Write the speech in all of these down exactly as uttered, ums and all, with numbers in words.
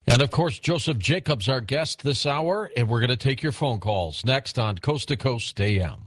And, of course, Joseph Jacobs, our guest this hour, and we're going to take your phone calls next on Coast to Coast A M.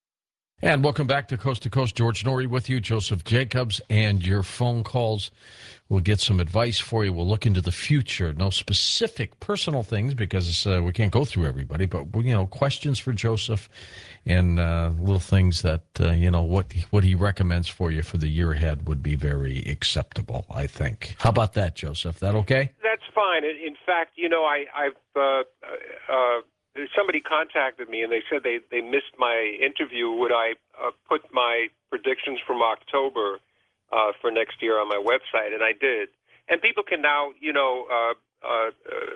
And welcome back to Coast to Coast. George Noory with you, Joseph Jacobs, and your phone calls. We'll get some advice for you. We'll look into the future. No specific personal things because uh, we can't go through everybody, but, you know, questions for Joseph and uh, little things that, uh, you know, what, what he recommends for you for the year ahead would be very acceptable, I think. How about that, Joseph? That okay? That's fine. In fact, you know, I, I've uh, uh, somebody contacted me and they said they, they missed my interview. Would I uh, put my predictions from October uh, for next year on my website? And I did. And people can now, you know, uh, uh,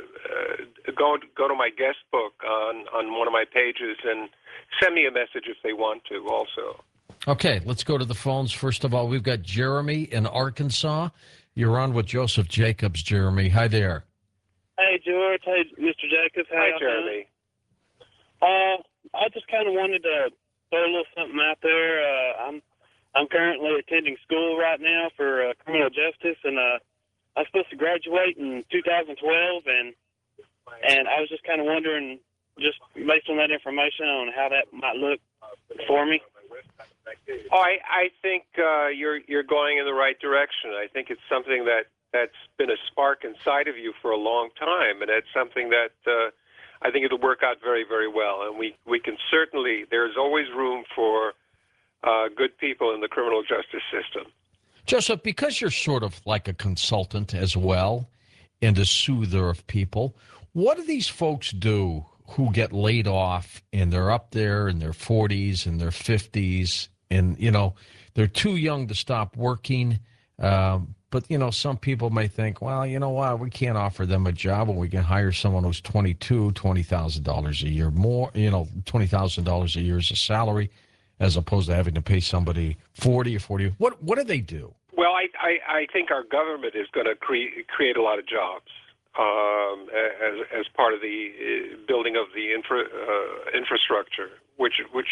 uh, go go to my guest book on, on one of my pages and send me a message if they want to also. Okay, let's go to the phones. First of all, we've got Jeremy in Arkansas. You're on with Joseph Jacobs, Jeremy. Hi there. Hey, George. Hey, Mister Jacobs. How Hi, Jeremy. Uh, I just kind of wanted to throw a little something out there. Uh, I'm I'm currently attending school right now for uh, criminal justice, and uh, I'm supposed to graduate in two thousand twelve, and and I was just kind of wondering, just based on that information, on how that might look for me. Oh, I, I think uh, you're you're going in the right direction. I think it's something that, that's been a spark inside of you for a long time, and it's something that uh, I think it'll work out very, very well. And we, we can certainly, there's always room for uh, good people in the criminal justice system. Joseph, because you're sort of like a consultant as well and a soother of people, what do these folks do who get laid off and they're up there in their forties and their fifties and, you know, they're too young to stop working? Um, but, you know, some people may think, well, you know what, we can't offer them a job and we can hire someone who's twenty-two, twenty thousand dollars a year more, you know, twenty thousand dollars a year as a salary, as opposed to having to pay somebody forty or forty. What, what do they do? Well, I, I, I think our government is going to cre- create a lot of jobs. Um, as as part of the uh, building of the infra, uh, infrastructure, which which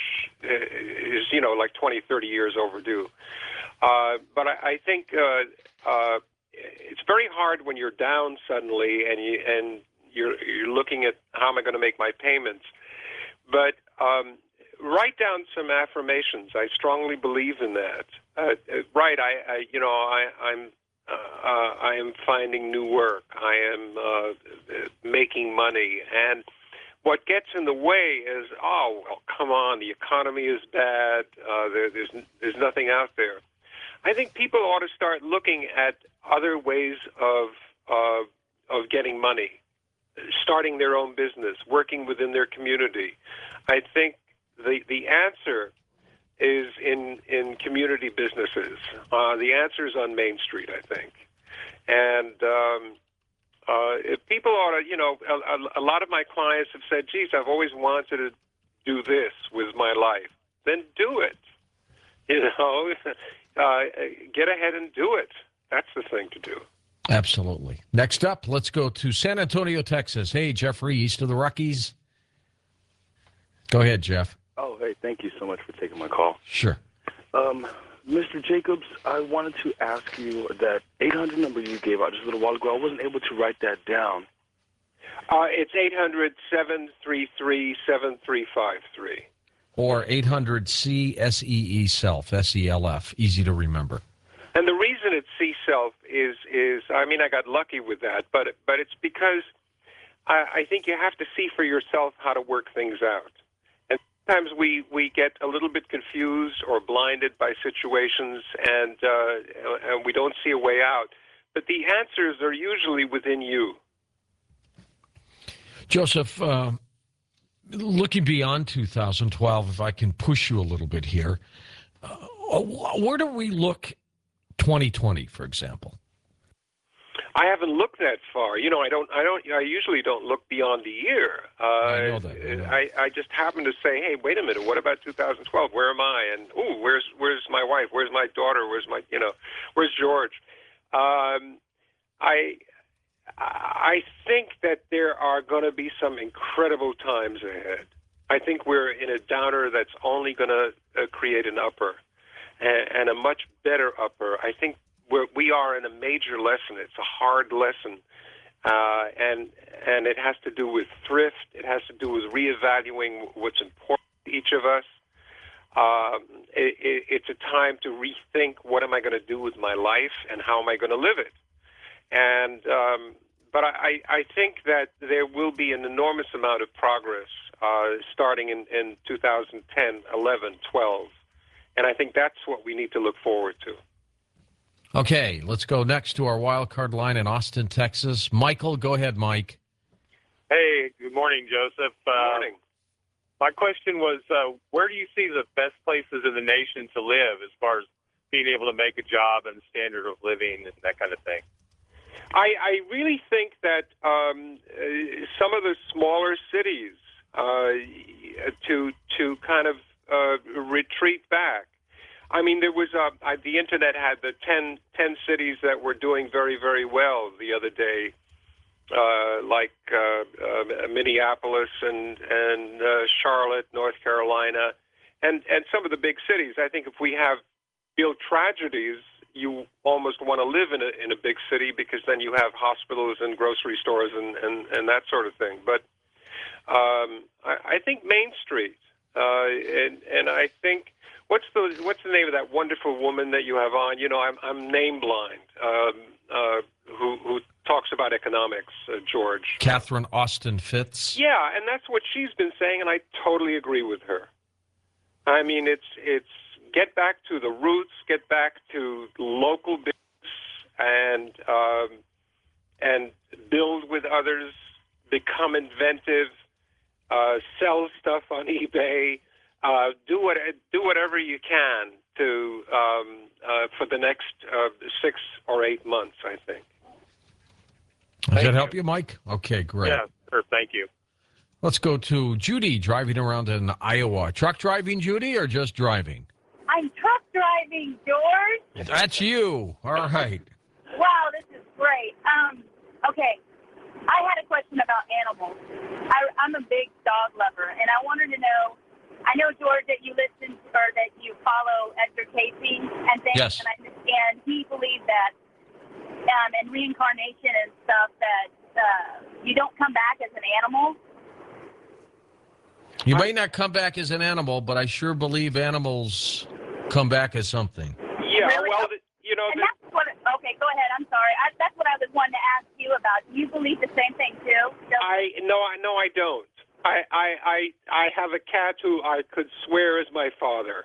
is, you know, like twenty, thirty years overdue. Uh, but I, I think uh, uh, it's very hard when you're down suddenly and you and you're you're looking at how am I going to make my payments. But um, write down some affirmations. I strongly believe in that. Uh, right, I, I you know I, I'm. Uh, I am finding new work. I am uh, making money. And what gets in the way is, oh, well, come on, the economy is bad. Uh, there, there's, there's nothing out there. I think people ought to start looking at other ways of, uh, of getting money, starting their own business, working within their community. I think the, the answer is in, in community businesses. Uh, the answer is on Main Street, I think. And um, uh, if people ought to, you know, a, a lot of my clients have said, geez, I've always wanted to do this with my life. Then do it. You know, uh, get ahead and do it. That's the thing to do. Absolutely. Next up, let's go to San Antonio, Texas. Hey, Jeffrey, east of the Rockies. Go ahead, Jeff. Oh, hey, thank you so much for taking my call. Sure. Um, Mister Jacobs, I wanted to ask you that eight hundred number you gave out just a little while ago. I wasn't able to write that down. Uh, it's eight hundred, seven three three, seven three five three. Or eight hundred C S E E self, S E L F, easy to remember. And the reason it's C-Self is, is, I mean, I got lucky with that, but but it's because I, I think you have to see for yourself how to work things out. Sometimes we, we get a little bit confused or blinded by situations, and, uh, and we don't see a way out. But the answers are usually within you. Joseph, uh, looking beyond two thousand twelve, if I can push you a little bit here, uh, where do we look twenty twenty, for example? I haven't looked that far. You know, I don't. I don't. I usually don't look beyond the year. Uh, I know that. I, know. I, I just happen to say, hey, wait a minute. What about two thousand twelve? Where am I? And ooh, where's where's my wife? Where's my daughter? Where's my you know? Where's George? Um, I I think that there are going to be some incredible times ahead. I think we're in a downer that's only going to uh, create an upper, and, and a much better upper. I think. We're, we are in a major lesson. It's a hard lesson, uh, and and it has to do with thrift. It has to do with reevaluating what's important to each of us. Um, it, it, it's a time to rethink what am I going to do with my life and how am I going to live it. And um, but I, I think that there will be an enormous amount of progress uh, starting in, in two thousand ten, eleven, twelve. And I think that's what we need to look forward to. Okay, let's go next to our wild card line in Austin, Texas. Michael, go ahead, Mike. Hey, good morning, Joseph. Good Uh, morning. my question was, uh, where do you see the best places in the nation to live as far as being able to make a job and standard of living and that kind of thing? I, I really think that um, uh, some of the smaller cities uh, to to kind of uh, retreat back. I mean, there was uh, I, the internet had the ten, ten cities that were doing very, very well the other day, uh, like uh, uh, Minneapolis and and uh, Charlotte, North Carolina, and and some of the big cities. I think if we have real tragedies, you almost want to live in a in a big city because then you have hospitals and grocery stores and, and, and that sort of thing. But um, I, I think Main Street, uh, and and I think what's the what's the name of that wonderful woman that you have on? You know, I'm I'm name blind. Um, uh, who who talks about economics, uh, George? Catherine Austin Fitz. Yeah, and that's what she's been saying, and I totally agree with her. I mean, it's it's. Get back to the roots. Get back to local business, and um, and build with others. Become inventive. Uh, sell stuff on eBay. Uh, do what do whatever you can to um, uh, for the next uh, six or eight months. I think. Does Thank that help you. you, Mike? Okay, great. Yeah, sure. Thank you. Let's go to Judy driving around in Iowa. Truck driving, Judy, or just driving? I'm truck driving, George. That's you. All right. Wow, this is great. Um, okay, I had a question about animals. I, I'm a big dog lover, and I wanted to know. I know, George, that you listen or that you follow Edgar Casey and things, Yes. and I understand he believed that um, in reincarnation and stuff that uh, you don't come back as an animal. You may not come back as an animal, but I sure believe animals come back as something. Yeah. Really? Well, the, you know. And The, that's what. Okay, go ahead. I'm sorry. I, that's what I was wanting to ask you about. Do you believe the same thing too? Still? I no, I no, I don't. I, I, I, I have a cat who I could swear is my father.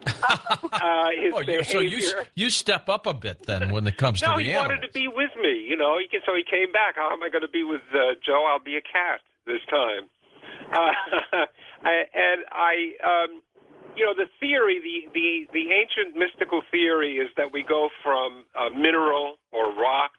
uh, his Oh, you, so you behavior. you step up a bit then when it comes No, to the he animals. wanted to be with me. You know, he can, so he came back. How am I going to be with uh, Joe? I'll be a cat this time. Uh, I- and I, um, you know, the theory, the, the, the ancient mystical theory is that we go from uh, mineral or rock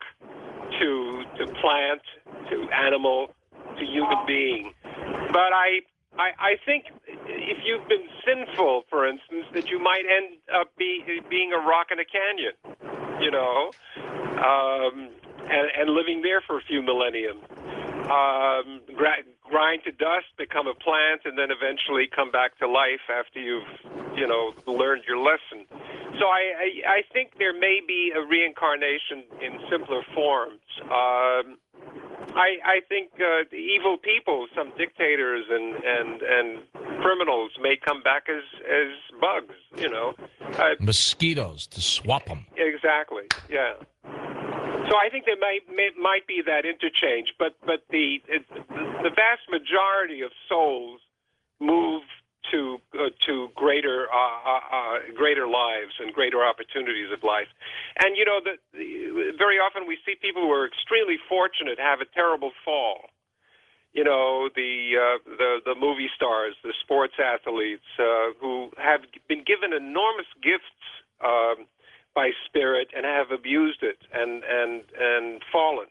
to to plant to animal to human being. But I, I, I think if you've been sinful, for instance, that you might end up be, being a rock in a canyon, you know, um, and, and living there for a few millennium. Um, gra- grind to dust, become a plant, and then eventually come back to life after you've, you know, learned your lesson. So I, I, I think there may be a reincarnation in simpler forms. Um, I, I think uh, the evil people, some dictators and, and, and criminals may come back as, as bugs, you know. Uh, Mosquitoes to swap them. exactly, yeah. So I think there might may, might be that interchange, but but the it, the vast majority of souls move to uh, to greater uh, uh, uh, greater lives and greater opportunities of life. And you know, the, the, very often we see people who are extremely fortunate have a terrible fall. You know, the uh, the the movie stars, the sports athletes uh, who have been given enormous gifts. Um, by spirit and have abused it and and and fallen,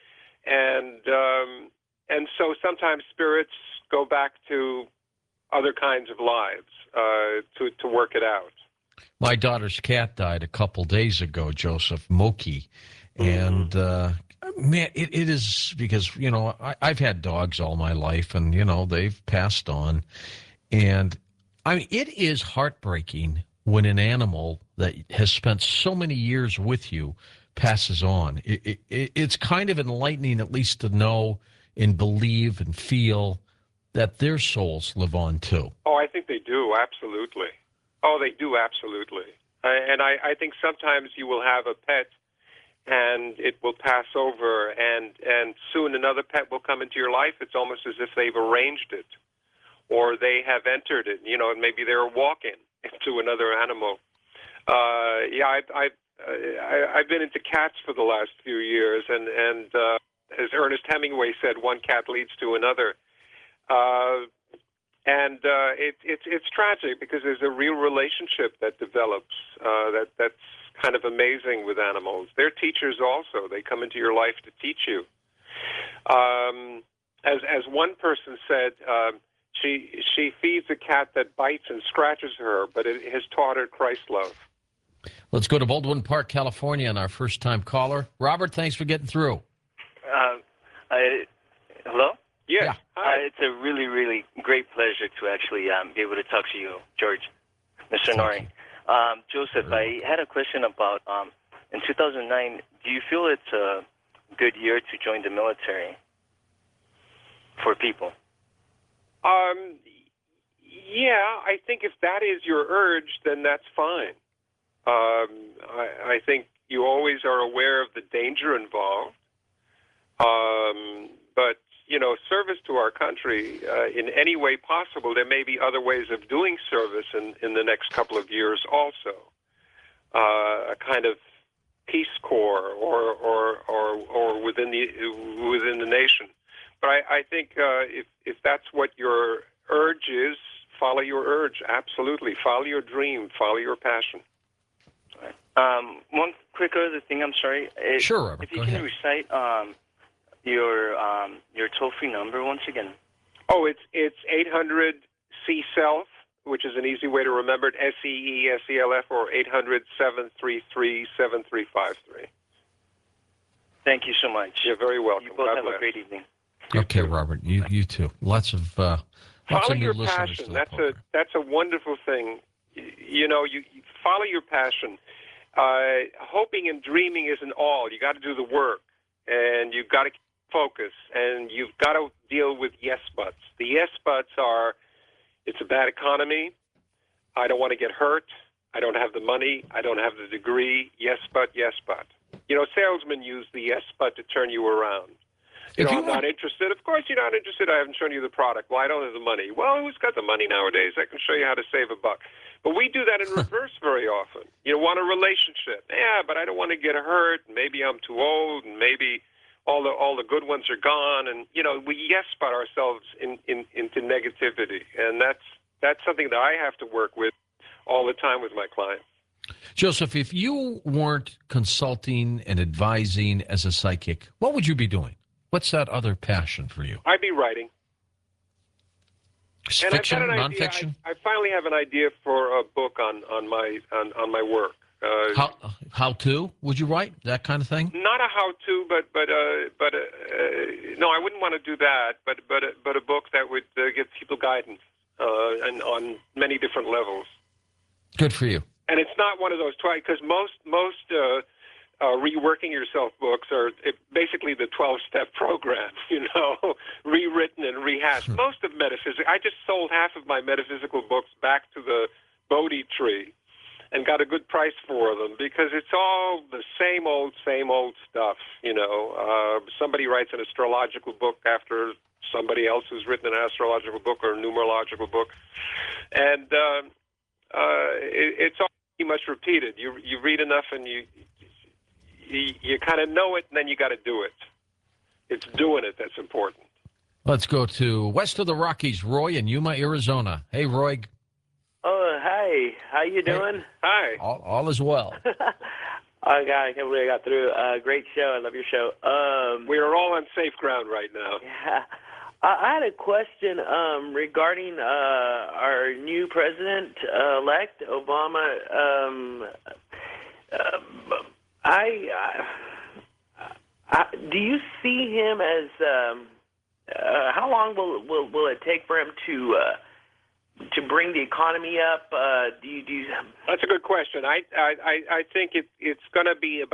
and um, and so sometimes spirits go back to other kinds of lives uh, to to work it out. My daughter's cat died a couple days ago, Joseph Moki, and uh, man, it, it is because you know I, I've had dogs all my life, and you know they've passed on, and I mean it is heartbreaking when an animal that has spent so many years with you passes on. It, it, it's kind of enlightening, at least, to know and believe and feel that their souls live on too. Oh, I think they do, absolutely. Oh, they do, absolutely. Uh, and I, I think sometimes you will have a pet and it will pass over, and, and soon another pet will come into your life. It's almost as if they've arranged it, or they have entered it, you know, and maybe they're walking into another animal. Uh, yeah, I, I, I, I've been into cats for the last few years, and, and uh, as Ernest Hemingway said, one cat leads to another. Uh, and uh, it, it's it's tragic because there's a real relationship that develops uh, that that's kind of amazing with animals. They're teachers also. They come into your life to teach you. Um, as as one person said, uh, she she feeds a cat that bites and scratches her, but it has taught her Christ love. Let's go to Baldwin Park, California, and our first-time caller. Robert, thanks for getting through. Uh, I, hello? Yes. Yeah. Hi. Uh, it's a really, really great pleasure to actually um, be able to talk to you, George, Mister Nori. Um, Joseph, I had a question about, um, in two thousand nine, do you feel it's a good year to join the military for people? Um, yeah, I think if that is your urge, then that's fine. Um, I, I think you always are aware of the danger involved. Um, but, you know, service to our country uh, in any way possible. There may be other ways of doing service in, in the next couple of years also. Uh, a kind of Peace Corps or or, or, or within the within the nation. But I, I think uh, if, if that's what your urge is, follow your urge. Absolutely. Follow your dream. Follow your passion. Um, one quick other thing, I'm sorry. It, Sure, Robert, If you go can ahead. recite um, your um, your toll-free number once again. Oh, it's it's eight hundred C self, which is an easy way to remember it, S E E S E L F, or eight hundred, seven three three, seven three five three. Thank you so much. You're very welcome. You both God have bless. a great evening. Okay, Robert, you you too. Lots of uh, lots Follow of new your listeners passion. to the That's a program. that's a wonderful thing. Y- You know, you, you follow your passion. Uh, hoping and dreaming isn't all. You got to do the work, and you've got to focus, and you've got to deal with yes buts. The yes buts are, it's a bad economy. I don't want to get hurt. I don't have the money. I don't have the degree. Yes, but, yes, but. You know, salesmen use the yes, but to turn you around. You If know, you I'm want- not interested. Of course you're not interested. I haven't shown you the product. Well, I don't have the money. Well, who's got the money nowadays? I can show you how to save a buck. But we do that in reverse very often. You want a relationship. Yeah, but I don't want to get hurt. Maybe I'm too old, and maybe all the all the good ones are gone. And, you know, we yes but ourselves in, in, into negativity. And that's that's something that I have to work with all the time with my clients. Joseph, if you weren't consulting and advising as a psychic, what would you be doing? What's that other passion for you? I'd be writing. And Fiction, I've got an nonfiction? idea. I, I finally have an idea for a book on, on my on, on my work. Uh, How how to would you write that kind of thing? not a how-to, but but uh, but uh, uh, no, I wouldn't want to do that. But but uh, but a book that would uh, give people guidance uh, and on many different levels. Good for you. And it's not one of those twice because most most uh, uh, reworking yourself books are it, basically the twelve-step program. You know, rewritten and rehashed. Most of metaphysics. I just sold half of my metaphysical books back to the Bodhi tree. And got a good price for them because it's all the same old, same old stuff. You know, uh, somebody writes an astrological book after somebody else who's written an astrological book or a numerological book, and uh, uh, it, it's all pretty much repeated. You you read enough and you you, you kind of know it, and then you got to do it. It's doing it that's important. Let's go to west of the Rockies, Roy in Yuma, Arizona. Hey, Roy. Oh, hi. How you doing? Hi. All, all is well. Oh, God, I can't believe I got through. Uh, great show. I love your show. Um, We are all on safe ground right now. yeah. I, I had a question um, regarding uh, our new president-elect, Obama. Um, uh, I, I, I, do you see him as, um, uh, how long will, will, will it take for him to... Uh, to bring the economy up? Uh, do you, do you... That's a good question. I I, I think it, it's going to be about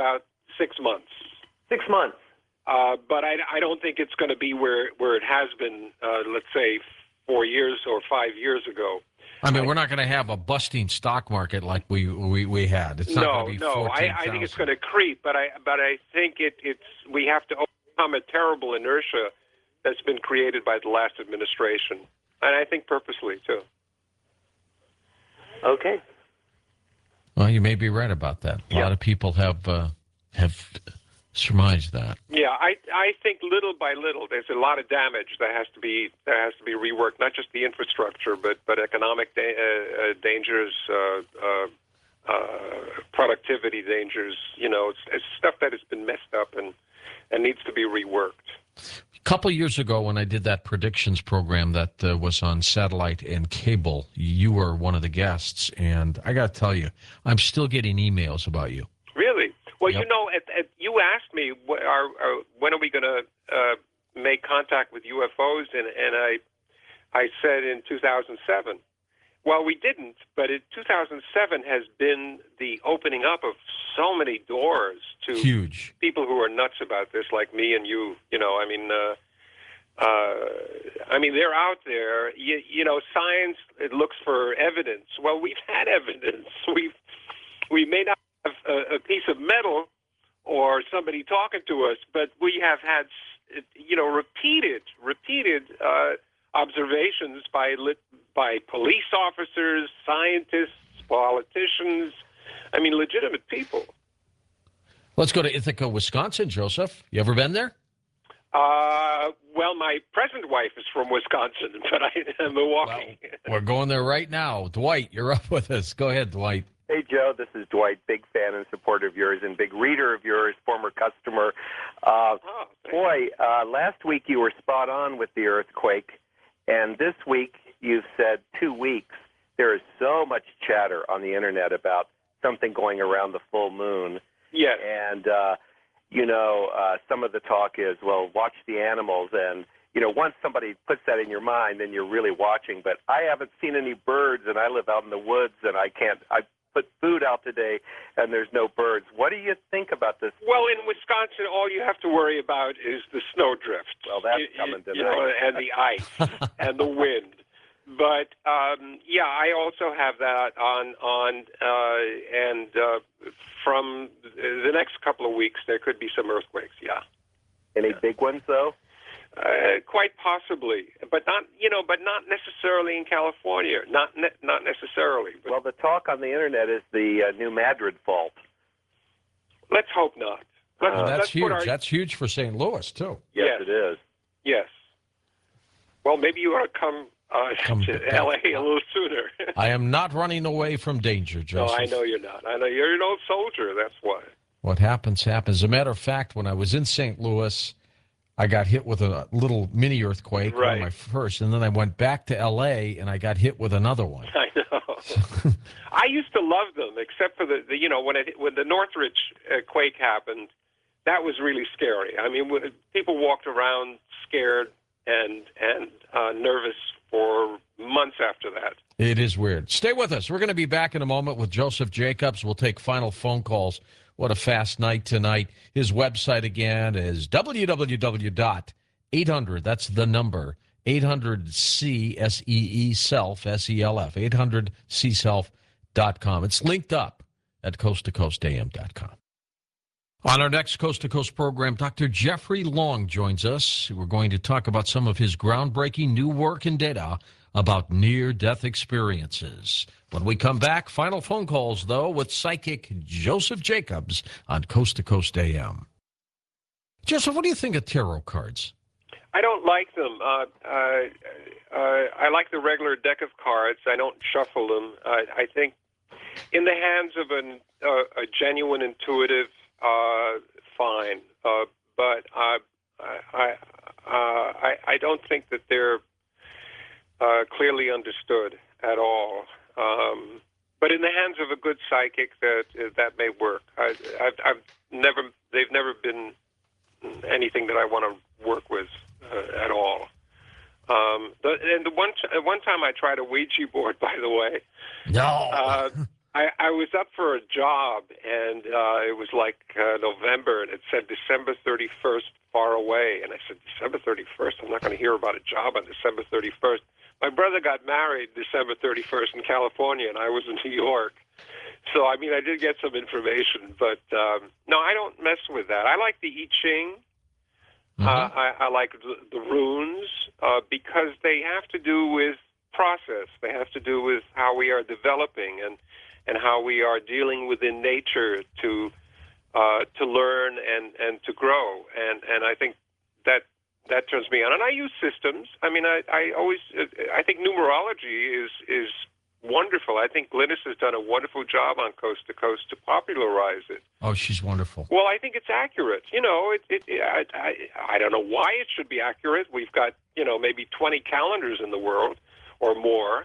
six months. Six months. Uh, but I, I don't think it's going to be where, where it has been, uh, let's say, four years or five years ago. I mean, we're not going to have a busting stock market like we we, we had. It's not no, going to be no. I, I think it's going to creep, but I but I think it, it's we have to overcome a terrible inertia that's been created by the last administration, and I think purposely too. Okay. Well, you may be right about that. A Yeah. lot of people have uh, have surmised that. Yeah, I I think little by little, there's a lot of damage that has to be that has to be reworked. Not just the infrastructure, but but economic da- uh, uh, dangers, uh, uh, uh, productivity dangers. You know, it's, it's stuff that has been messed up and and needs to be reworked. A couple years ago, when I did that predictions program that uh, was on satellite and cable, you were one of the guests, and I got to tell you, I'm still getting emails about you. Really? Well, Yep. you know, at, at, you asked me what are, are, when are we going to uh, make contact with U F Os, and, and I I said in two thousand seven. Well, we didn't, but in two thousand seven has been the opening up of so many doors to Huge. people who are nuts about this, like me and you. You know, I mean, uh, uh, I mean, they're out there. You, you know, science it looks for evidence. Well, we've had evidence. We've we may not have a, a piece of metal or somebody talking to us, but we have had, you know, repeated, repeated uh, observations by lit, by police officers, scientists, politicians. I mean, legitimate people. Let's go to Ithaca, Wisconsin. Joseph, you ever been there? Uh, well, my present wife is from Wisconsin, but I am Milwaukee. Well, we're going there right now. Dwight, you're up with us. Go ahead, Dwight. Hey, Joe, this is Dwight, big fan and supporter of yours and big reader of yours, former customer. Uh, Oh, thank boy, uh, last week you were spot on with the earthquake, and this week you've said two weeks. There is so much chatter on the Internet about something going around the full moon. Yes. And, uh, you know, uh, some of the talk is, well, watch the animals. And, you know, once somebody puts that in your mind, then you're really watching. But I haven't seen any birds, and I live out in the woods, and I can't – I put food out today, and there's no birds. What do you think about this? Well, in Wisconsin, all you have to worry about is the snowdrift. Well, that's You- coming you tonight. know, and the ice and the wind. But um, yeah, I also have that on on, uh, and uh, from the next couple of weeks, there could be some earthquakes. Yeah, Any big ones, though? uh, quite possibly, but not you know, but not necessarily in California. Not ne- not necessarily. But Well, the talk on the Internet is the uh, New Madrid fault. let's hope not. Let's, Well, that's let's huge. put our, That's huge for Saint Louis, too. Yes, Yes. it is. yes. Well, maybe you ought to come, uh, Come to back. L A a little sooner. I am not running away from danger, No, Joseph. I know you're not. I know you're an old soldier. That's why. What happens, happens. As a matter of fact, when I was in Saint Louis, I got hit with a little mini earthquake, one Right. of my first, and then I went back to L A and I got hit with another one. I know. I used to love them, except for the, the you know when it when the Northridge uh, quake happened, that was really scary. I mean, when, people walked around scared and and uh, nervous for months after that. It is weird. Stay with us. We're going to be back in a moment with Joseph Jacobs. We'll take final phone calls. What a fast night tonight. His website again is w w w dot eight hundred, that's the number, eight hundred C S E E self, S E L F, eight hundred C self dot com. It's linked up at coast to coast a m dot com. On our next Coast to Coast program, Doctor Jeffrey Long joins us. We're going to talk about some of his groundbreaking new work and data about near-death experiences. When we come back, final phone calls, though, with psychic Joseph Jacobs on Coast to Coast A M. Joseph, what do you think of tarot cards? I don't like them. Uh, uh, uh, I like the regular deck of cards. I don't shuffle them. I, I think in the hands of an, uh, a genuine intuitive, uh, fine. Uh, but uh, I, I, uh, I, I don't think that they're uh, clearly understood at all. Um, but in the hands of a good psychic, that that may work. I, I've, I've never. They've never been anything that I want to work with uh, at all. Um, the, and the one t- one time I tried a Ouija board, by the way. No. Uh, I, I was up for a job, and uh, it was like uh, November, and it said December thirty-first, far away. And I said, December thirty-first? I'm not going to hear about a job on December thirty-first. My brother got married December thirty-first in California, and I was in New York. So, I mean, I did get some information, but um, no, I don't mess with that. I like the I Ching. Mm-hmm. Uh, I, I like the, the runes uh, because they have to do with process. They have to do with how we are developing and, and how we are dealing within nature to uh, to learn and, and to grow. And, and I think that that turns me on. And I use systems. I mean, I, I always I think numerology is is wonderful. I think Glynis has done a wonderful job on Coast to Coast to popularize it. Oh, she's wonderful. Well, I think it's accurate. You know, it, it, I, I, I don't know why it should be accurate. We've got, you know, maybe twenty calendars in the world or more.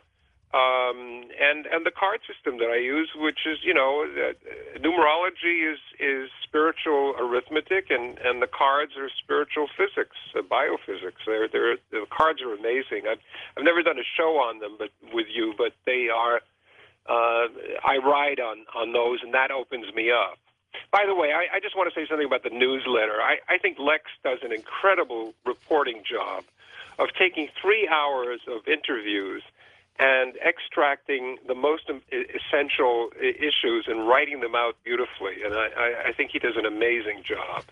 Um, and, and the card system that I use, which is, you know, uh, numerology is, is spiritual arithmetic, and, and the cards are spiritual physics, uh, biophysics. They're, they're, the cards are amazing. I've, I've never done a show on them but with you, but they are, uh, I ride on, on those, and that opens me up. By the way, I, I just want to say something about the newsletter. I, I think Lex does an incredible reporting job of taking three hours of interviews and extracting the most essential issues and writing them out beautifully. And I, I, I think he does an amazing job.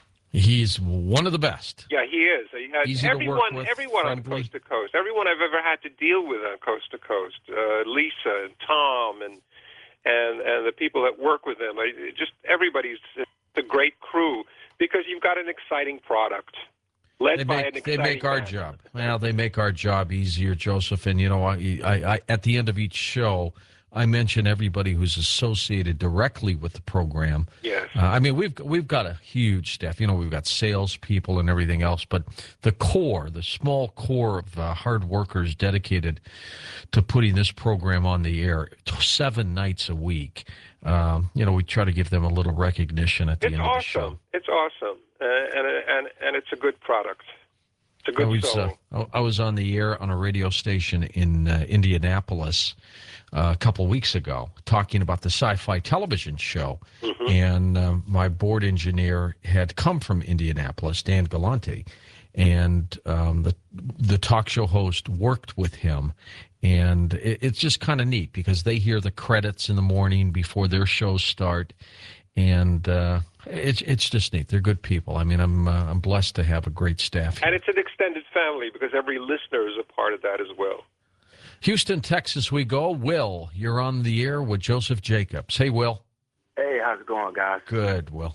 He's one of the best. Yeah, he is. He has Easy everyone, to work with, everyone friendly. on Coast to Coast, everyone I've ever had to deal with on Coast to Coast, uh, Lisa and Tom and and and the people that work with them. I, just everybody's a great crew because you've got an exciting product. Led They by make, an they exciting make our man. job. Well, they make our job easier, Joseph. And, you know, I, I, I, at the end of each show, I mention everybody who's associated directly with the program. Yes. Uh, I mean, we've we've got a huge staff. You know, we've got salespeople and everything else. But the core, the small core of uh, hard workers dedicated to putting this program on the air seven nights a week, um, you know, we try to give them a little recognition at the It's end of the awesome. show. It's awesome. Uh, and, and, and it's a good product. It's a good I was, song. uh, I was on the air on a radio station in uh, Indianapolis uh, a couple weeks ago talking about the sci-fi television show. Mm-hmm. And uh, my board engineer had come from Indianapolis, Dan Galante, and um, the, the talk show host worked with him. And it, it's just kind of neat because they hear the credits in the morning before their shows start. And uh, it's it's just neat. They're good people. I mean, I'm uh, I'm blessed to have a great staff here. And it's an extended family because every listener is a part of that as well. Houston, Texas, we go. Will, you're on the air with Joseph Jacobs. Hey, Will. Hey, how's it going, guys? Good, Will.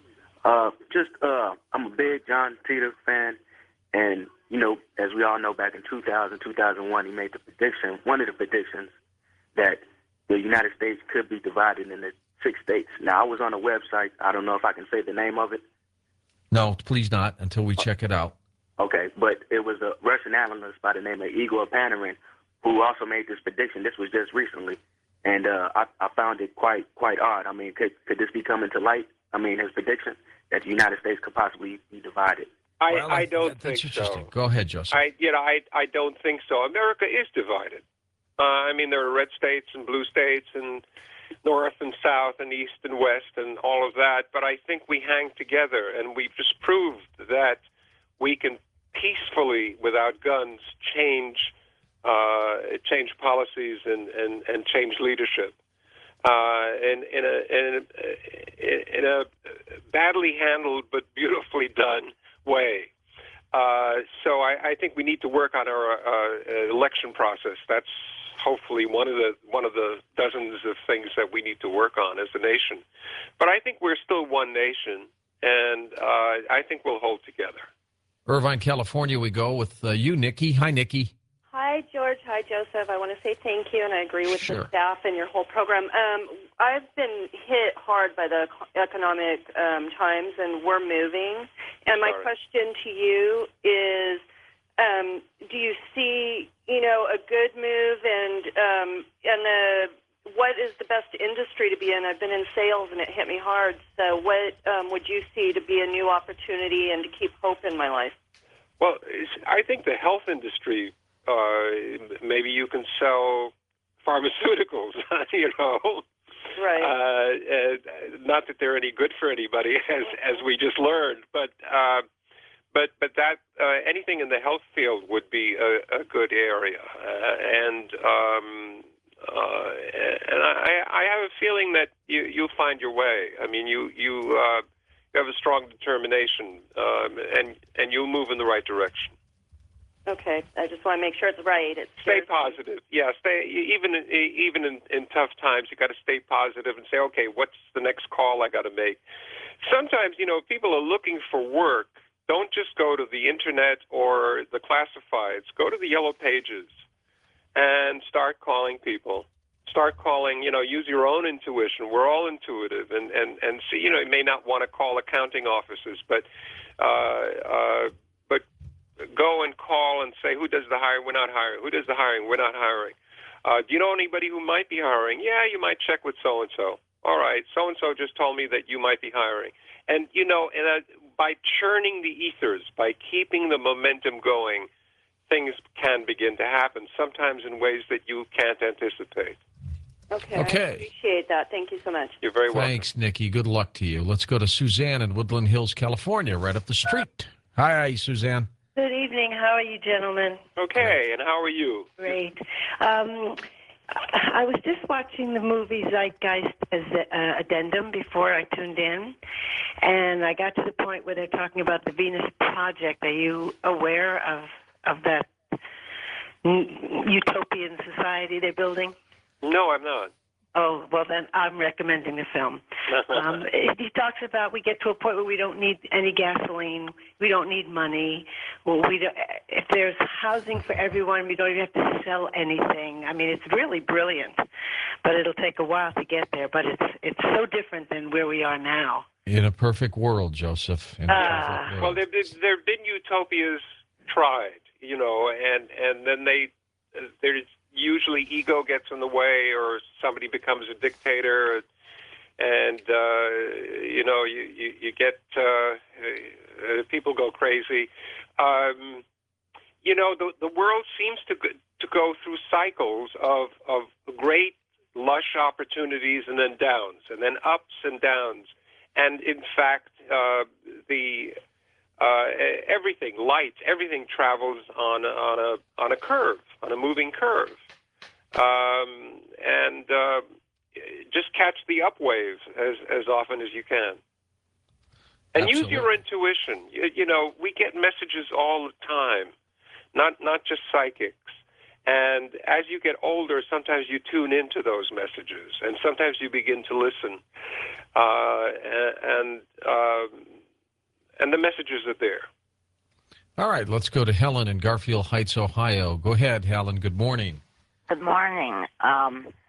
Uh, just uh, I'm a big John Teeter fan, and you know, as we all know, back in two thousand, two thousand one, he made the prediction, one of the predictions, that the United States could be divided into six states. Now, I was on a website. I don't know if I can say the name of it. No, please not until we check it out. Okay, but it was a Russian analyst by the name of Igor Panarin who also made this prediction. This was just recently, and uh, I, I found it quite quite odd. I mean, could could this be coming to light? I mean, his prediction that the United States could possibly be divided. I, Well, I that- don't that's think interesting. so. Go ahead, Joseph. I, you know, I, I don't think so. America is divided. Uh, I mean, there are red states and blue states and north and south and east and west and all of that. But I think we hang together, and we've just proved that we can peacefully, without guns, change uh, change policies and, and, and change leadership. Uh, in, in, a, in, a, in a badly handled but beautifully done way. Uh, so I, I think we need to work on our uh, election process. That's hopefully one of the one of the dozens of things that we need to work on as a nation. But I think we're still one nation, and uh, I think we'll hold together. Irvine, California, we go with uh, you, Nikki. Hi, Nikki. Hi, George. Hi, Joseph. I want to say thank you, and I agree with Sure. the staff and your whole program. Um, I've been hit hard by the economic um, times, and we're moving. And my Sorry. question to you is, um, do you see, you know, a good move, and um, and the what is the best industry to be in? I've been in sales, and it hit me hard. So, what um, would you see to be a new opportunity and to keep hope in my life? Well, it's- I think the health industry. Uh, maybe you can sell pharmaceuticals, you know. Right. Uh, uh, not that they're any good for anybody, as as we just learned, but uh, but but that uh, anything in the health field would be a, a good area, uh, and um, uh, and I, I have a feeling that you you'll find your way. I mean, you you uh, you have a strong determination, um, and and you'll move in the right direction. Okay, I just want to make sure it's right. It's stay positive. Yeah, stay even in, even in, in tough times. You got to stay positive and say, okay, what's the next call I got to make? Sometimes, you know, if people are looking for work, don't just go to the internet or the classifieds. Go to the yellow pages and start calling people. Start calling. You know, use your own intuition. We're all intuitive, and and and see. You know, you may not want to call accounting offices, but. Uh, uh, Go and call and say, who does the hiring? We're not hiring. Who does the hiring? We're not hiring. Uh, do you know anybody who might be hiring? Yeah, you might check with so-and-so. All right, so-and-so just told me that you might be hiring. And, you know, and, uh, by churning the ethers, by keeping the momentum going, things can begin to happen, sometimes in ways that you can't anticipate. Okay, Okay. I appreciate that. Thank you so much. You're very welcome. Thanks, Nikki. Good luck to you. Let's go to Suzanne in Woodland Hills, California, right up the street. Hi, Suzanne. Good evening. How are you, gentlemen? Okay, and how are you? Great. Um, I was just watching the movie Zeitgeist as uh, addendum before I tuned in, and I got to the point where they're talking about the Venus Project. Are you aware of of that utopian society they're building? No, I'm not. Oh, well, then I'm recommending the film. Um, he talks about we get to a point where we don't need any gasoline, we don't need money. Well, we don't, if there's housing for everyone, we don't even have to sell anything. I mean, it's really brilliant, but it'll take a while to get there. But it's it's so different than where we are now. In a perfect world, Joseph. In a Uh, perfect world. Well, there there have been utopias tried, you know, and and then they there's usually ego gets in the way, or somebody becomes a dictator, and uh, you know you you, you get uh, uh, people go crazy. Um, you know, the the world seems to go, to go through cycles of of great lush opportunities and then downs, and then ups and downs, and in fact, uh, the Uh, everything, light, everything travels on on a on a curve, on a moving curve, um, and uh, just catch the up wave as as often as you can, and Absolutely. use your intuition. You, you know, we get messages all the time, not not just psychics. And as you get older, sometimes you tune into those messages, and sometimes you begin to listen, uh, and. and um, And the messages are there. All right, let's go to Helen in Garfield Heights, Ohio. Go ahead, Helen. Good morning. Good morning. Um,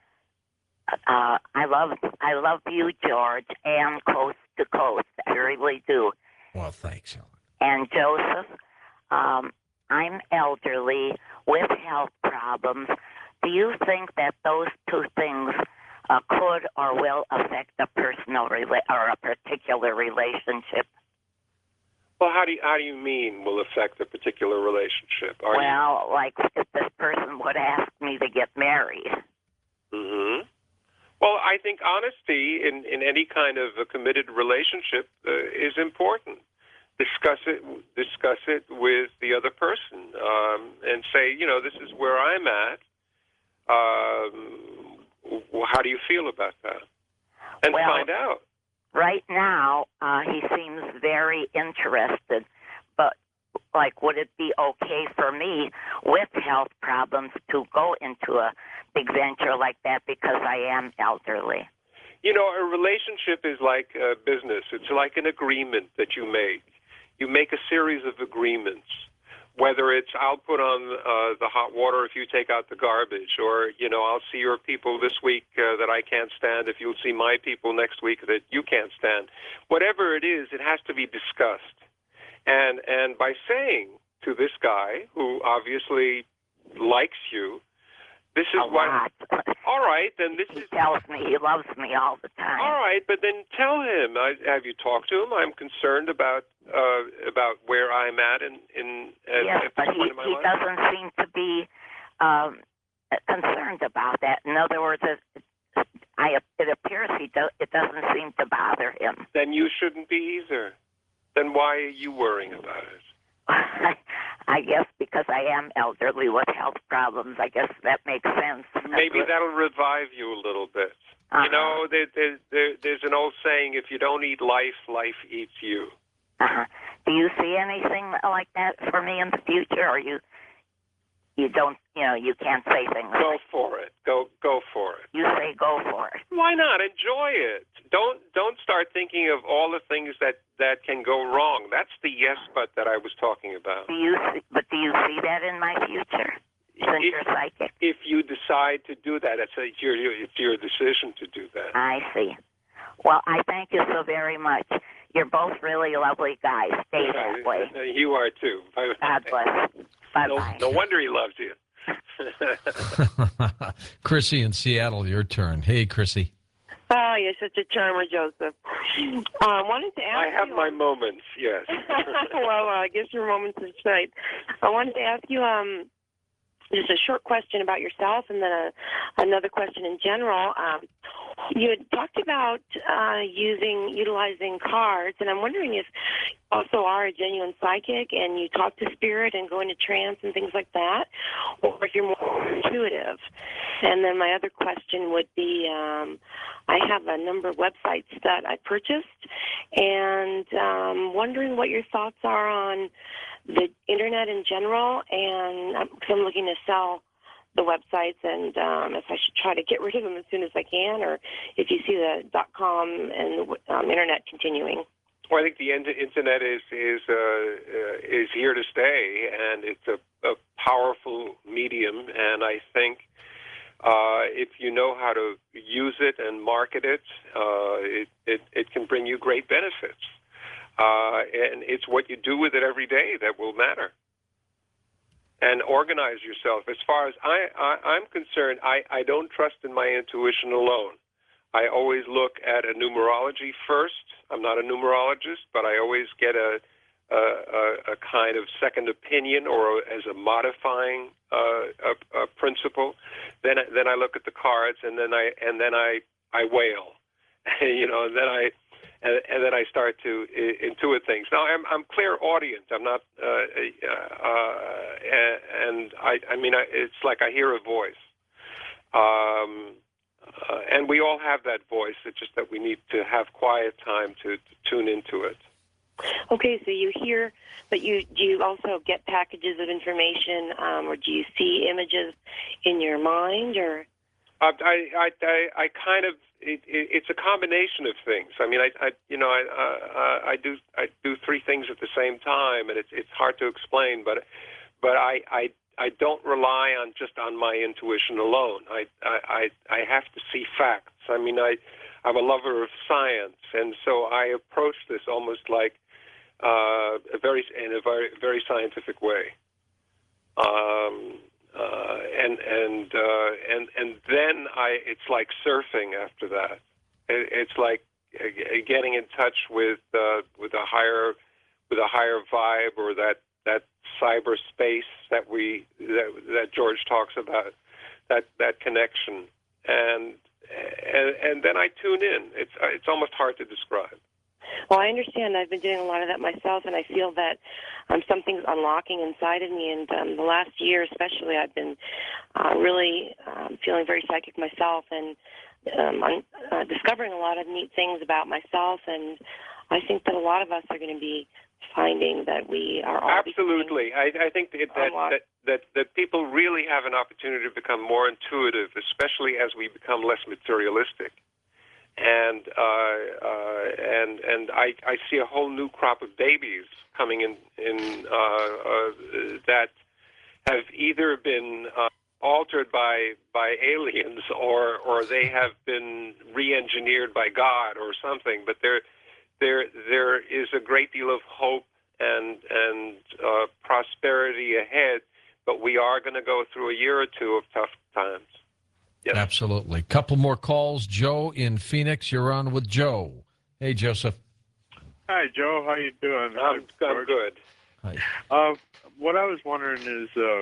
uh, I love I love you, George, and Coast to Coast. I really do. Well, thanks, Helen. And Joseph, um, I'm elderly with health problems. Do you think that those two things uh, could or will affect a personal rela- or a particular relationship? Well, how do you, how do you mean will affect a particular relationship? Are well, you... like if this person would ask me to get married. Mm-hmm. Well, I think honesty in, in any kind of a committed relationship uh, is important. Discuss it, discuss it with the other person, um, and say, you know, this is where I'm at. Um, how do you feel about that? And well, find out. Right now, uh, he seems very interested, but, like, would it be okay for me with health problems to go into a big venture like that because I am elderly? You know, a relationship is like a business. It's like an agreement that you make. You make a series of agreements, whether it's I'll put on uh, the hot water if you take out the garbage, or, you know, I'll see your people this week uh, that I can't stand if you'll see my people next week that you can't stand. Whatever it is, it has to be discussed. And and by saying to this guy, who obviously likes you, this is a what... lot. All right, then this he is... He tells me he loves me all the time. All right, but then tell him. I, have you talked to him? I'm concerned about uh, about where I'm at in... in at, yes, at but this he, point in my he life. doesn't seem to be um, concerned about that. In other words, it, I, it appears he do, it doesn't seem to bother him. Then you shouldn't be either. Then why are you worrying about it? I guess because I am elderly with health problems, I guess that makes sense. Maybe that'll revive you a little bit. Uh-huh. You know, there, there, there, there's an old saying, if you don't eat life, life eats you. Uh-huh. Do you see anything like that for me in the future, or you you don't, you know, you can't say things Go like for it. Go go for it. You say go for it. Why not? Enjoy it. Don't don't start thinking of all the things that, that can go wrong. That's the yes but that I was talking about. Do you see, but do you see that in my future, since if, you're psychic? If you decide to do that, it's, a, it's, your, it's your decision to do that. I see. Well, I thank you so very much. You're both really lovely guys. Stay that way. You are too. Bye. God bless. Bye-bye. No, no wonder he loves you. Chrissy in Seattle, your turn. Hey, Chrissy. Oh, you're such a charmer, Joseph. Um, wanted to ask I have you, my moments, yes. well, uh, I guess your moments is right. I wanted to ask you um, just a short question about yourself, and then a, another question in general. Um, you had talked about uh, using, utilizing cards, and I'm wondering if you also are a genuine psychic and you talk to spirit and go into trance and things like that, or if you're more intuitive. And then my other question would be, um, I have a number of websites that I purchased, and um, wondering what your thoughts are on the internet in general, and because I'm looking to sell the websites, and um, if I should try to get rid of them as soon as I can, or if you see the .com and the um, internet continuing. Well, I think the internet is is uh, uh, is here to stay, and it's a, a powerful medium. And I think uh, if you know how to use it and market it, uh, it, it it can bring you great benefits. Uh, and it's what you do with it every day that will matter. And organize yourself. As far as I, I, I'm concerned, I, I don't trust in my intuition alone. I always look at a numerology first. I'm not a numerologist, but I always get a a, a, a kind of second opinion, or a, as a modifying uh, a, a principle. Then then I look at the cards, and then I and then I I wail, you know, and then I. And, and then I start to uh, intuit things. Now, I'm, I'm clairaudient. I'm not, uh, uh, and I, I mean, I, it's like I hear a voice. Um, uh, and we all have that voice. It's just that we need to have quiet time to, to tune into it. Okay, so you hear, but you do you also get packages of information, um, or do you see images in your mind, or? I, I, I, I kind of. It, it, it's a combination of things. I mean, I, I you know, I, uh, I do, I do three things at the same time, and it's it's hard to explain. But, but I, I, I don't rely on just on my intuition alone. I, I, I have to see facts. I mean, I, I'm a lover of science, and so I approach this almost like uh, a very in a very very scientific way. Um, Uh, and and uh, and and then I, it's like surfing after that. It, it's like uh, getting in touch with uh, with a higher with a higher vibe, or that, that cyberspace that we that, that George talks about, that that connection. And and and then I tune in. It's it's almost hard to describe. Well, I understand. I've been doing a lot of that myself, and I feel that um, something's unlocking inside of me. And um, the last year especially, I've been uh, really um, feeling very psychic myself, and um, I'm uh, discovering a lot of neat things about myself. And I think that a lot of us are going to be finding that we are all absolutely. I, I think that that, that that that people really have an opportunity to become more intuitive, especially as we become less materialistic. And uh, uh, and and I, I see a whole new crop of babies coming in in uh, uh, that have either been uh, altered by by aliens, or or they have been re-engineered by God or something. But there there there is a great deal of hope and and uh, prosperity ahead. But we are going to go through a year or two of tough times. Yes. Absolutely. Couple more calls. Joe in Phoenix, you're on with Joe. Hey, Joseph. Hi, Joe. How you doing? I'm, I'm good. Hi. Uh, what I was wondering is, uh,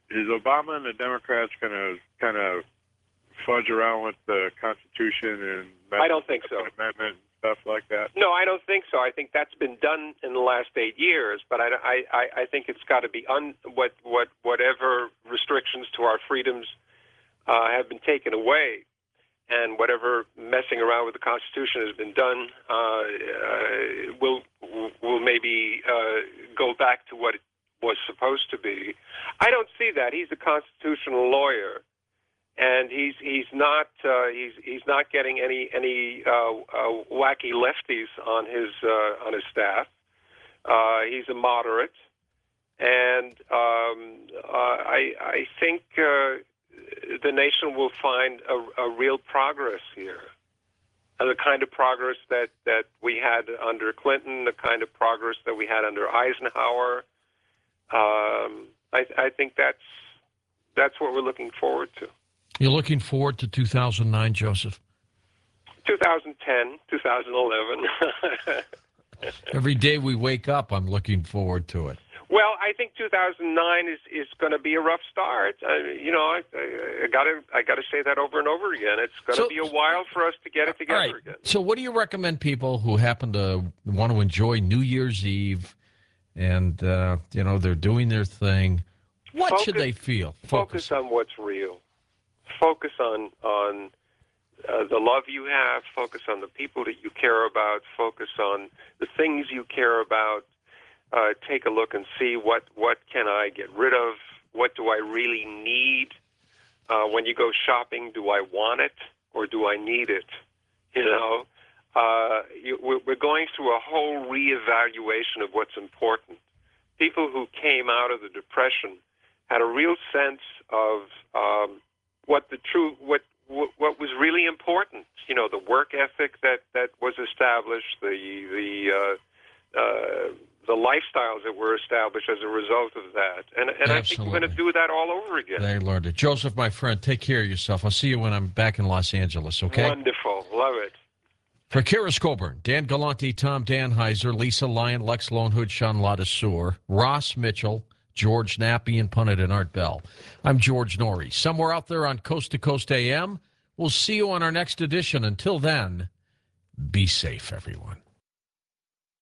is Obama and the Democrats going to kind of fudge around with the Constitution and I don't think so. Amendment and stuff like that? No, I don't think so. I think that's been done in the last eight years, but I, I, I think it's got to be un, what, what, whatever restrictions to our freedoms uh, have been taken away, and whatever messing around with the Constitution has been done, uh, uh, will will maybe uh, go back to what it was supposed to be. I don't see that. He's a constitutional lawyer. And he's he's not uh, he's he's not getting any any uh, uh, wacky lefties on his uh, on his staff. Uh, he's a moderate, and um, uh, I I think uh, the nation will find a, a real progress here, and the kind of progress that, that we had under Clinton, the kind of progress that we had under Eisenhower. Um, I, I think that's that's what we're looking forward to. You're looking forward to two thousand nine, Joseph? two thousand ten, two thousand eleven. Every day we wake up, I'm looking forward to it. Well, I think two thousand nine is, is going to be a rough start. Uh, you know, I, I, I got to I got to say that over and over again. It's going to So- be a while for us to get it together All right. again. So what do you recommend people who happen to want to enjoy New Year's Eve and, uh, you know, they're doing their thing? What should Focus- they feel? Focus on what's real. Focus on on uh, the love you have. Focus on the people that you care about. Focus on the things you care about. Uh, take a look and see what, what can I get rid of? What do I really need? Uh, when you go shopping, do I want it or do I need it? You know, uh, you, we're we're going through a whole reevaluation of what's important. People who came out of the Depression had a real sense of um, what the true what what what was really important. You know, the work ethic that, that was established, the the uh, uh, the lifestyles that were established as a result of that. And and I think we're going to do that all over again. They learned it. Joseph, my friend, take care of yourself. I'll see you when I'm back in Los Angeles, okay? Wonderful. Love it. For Kara Scoburn, Dan Galante, Tom Danheiser, Lisa Lyon, Lex Lonehood, Sean Ladassour, Ross Mitchell, George Nappy, and pundit and Art Bell. I'm George Norrie. Somewhere out there on Coast to Coast A M. We'll see you on our next edition. Until then, be safe, everyone.